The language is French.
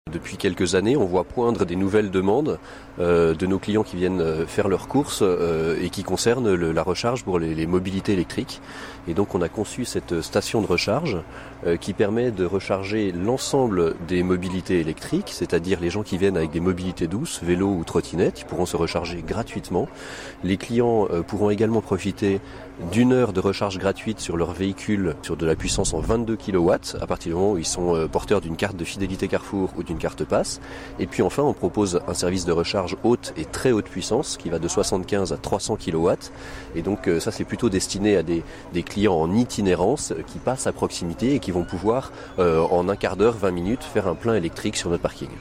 Depuis quelques années, on voit poindre des nouvelles demandes de nos clients qui viennent faire leurs courses et qui concernent la recharge pour les mobilités électriques. Et donc on a conçu cette station de recharge qui permet de recharger l'ensemble des mobilités électriques, c'est-à-dire les gens qui viennent avec des mobilités douces, vélo ou trottinette, ils pourront se recharger gratuitement. Les clients pourront également profiter d'une heure de recharge gratuite sur leur véhicule sur de la puissance en 22 kW à partir du moment où ils sont porteurs d'une carte de fidélité Carrefour ou d'une carte passe. Et puis enfin on propose un service de recharge haute et très haute puissance qui va de 75 à 300 kW. Et donc ça c'est plutôt destiné à des clients en itinérance qui passent à proximité et qui vont pouvoir en un quart d'heure, 20 minutes faire un plein électrique sur notre parking.